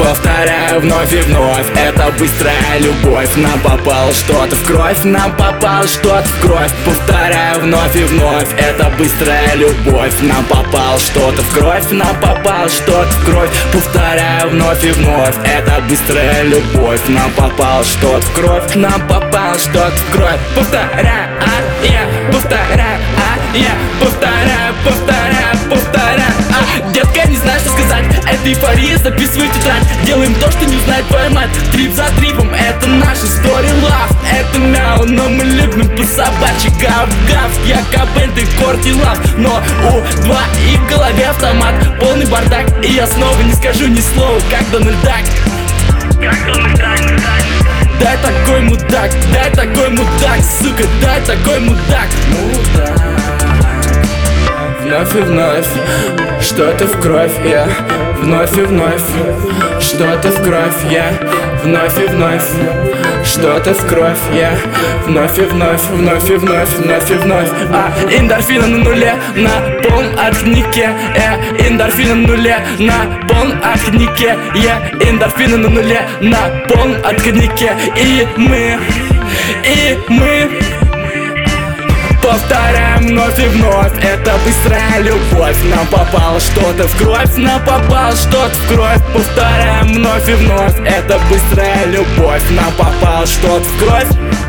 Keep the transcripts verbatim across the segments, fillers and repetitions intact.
Повторяю вновь и вновь, это быстрая любовь. Нам попало что-то в кровь, нам попало что-то в кровь. Повторяю вновь и вновь, это быстрая любовь. Нам попало что-то в кровь, нам попало что-то в кровь. Повторяю вновь и вновь, это быстрая любовь. Нам попало что-то в кровь, нам попало что-то в кровь. Повторяю, а я повторяю, а я повторяю, повторяю, повторяю. А, детка, не знаю, что сказать. Это эйфория, записывай тетрадь. Делаем то, что не узнает твоя мать. Трип за трипом, это наша story love. Это мяу, но мы любим по собачьи. Гав-гав, я Кобейн, ты Корти Лав. Но у два и в голове автомат. Полный бардак, и я снова не скажу ни слова, как Дональд Дак. Как Дональд Дак. Дай такой мудак, дай такой мудак, сука, дай такой мудак. Мудак. Вновь и вновь, что-то в кровь, я вновь и вновь, что-то в кровь, я вновь и вновь, что-то в кровь, я вновь и вновь, вновь и вновь, вновь и вновь. А эндорфины на нуле, на полном отходнике, э, эндорфины на нуле, на полном отходнике, я эндорфины на нуле, на полном отходнике. И мы, и мы повторяем вновь и вновь, это быстрая любовь. Нам попало что-то в кровь, нам попало что-то в кровь. Повторяем вновь и вновь, это быстрая любовь. Нам попало что-то в кровь.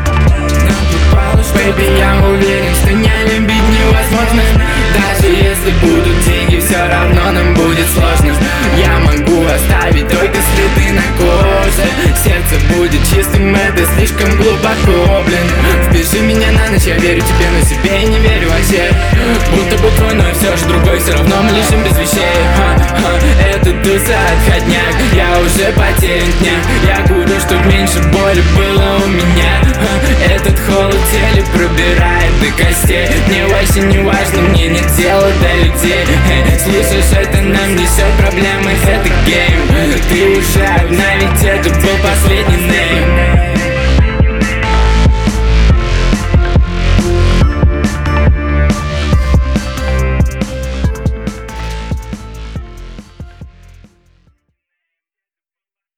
Baby, я уверен, что не любить невозможно. Даже если будут деньги, все равно нам будет сложно. Я могу оставить только следы на коже. Сердце будет чистым, это слишком глубоко, блин. Впиши меня на ночь, я верю тебе, но себе я не верю вообще. Будто бы твой, но все же другой, все равно мы лежим без вещей. Ха-ха, это туса отходняк, я уже потерян дня. Я курю, чтоб меньше боли было у меня. Ха, этот холод в теле пробирает до костей. Мне вообще не важно, мне нет дела до людей. Эй, слышишь, это нам несет проблемы, это гейм. Ты уже одна, ведь это был последний нейм.